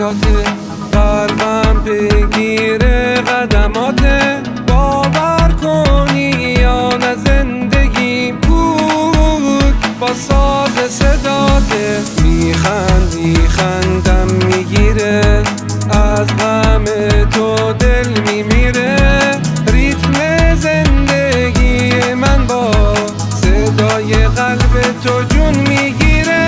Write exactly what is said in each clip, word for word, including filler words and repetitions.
حیاته، قلبم پیگیر قدماته. باور کنی یا نه زندگیم کوک با ساز صداته. میخندی خندم میگیره، از غم تو دل میمیره. ریتم زندگی من با صدای قلب تو جون میگیره.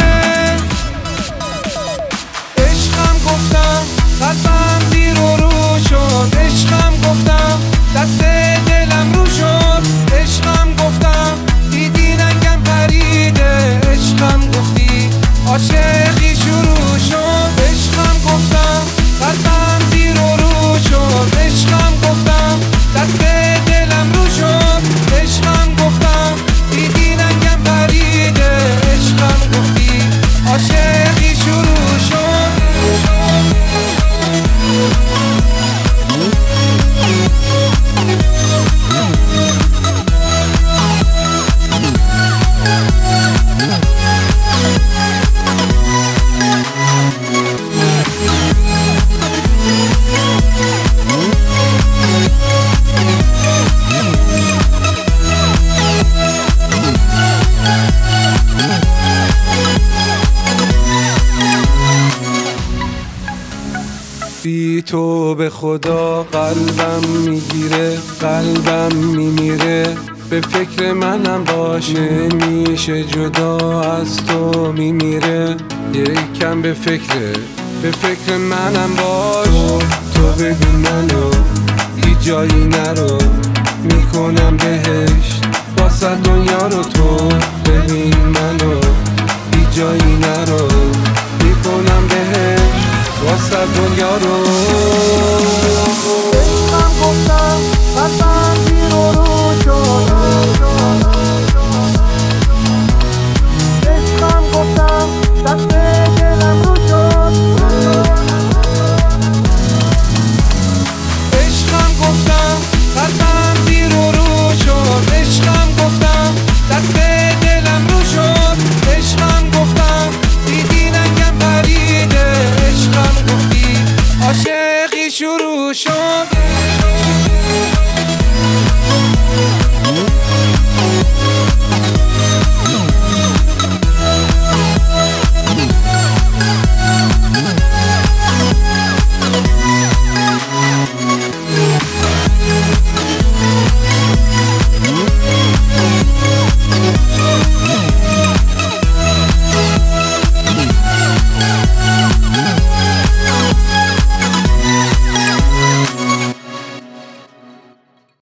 عشقم گفتم قلبم زیر و رو شد، عشقم گفتم دست دلم رو شد. عشقم گفتم دیدی رنگم پریده، عشقم گفتی عاشقی شروع شد. عشقم گفتم قلبم زیر و رو شد، عشقم گفتم دست دلم رو شد. عشقم گفتم دیدی رنگم پریده، عشقم گفتی عاشقی شروع شد. بی تو به خدا قلبم میگیره، قلبم میمیره. به فکر منم باش، نمیشه جدا از تو میمیره. یک کم به فکر به فکر منم باش. تو, تو ببین منو هیچ جایی نرو، میکنم بهشت واسه دنیا رو. تو ببین منو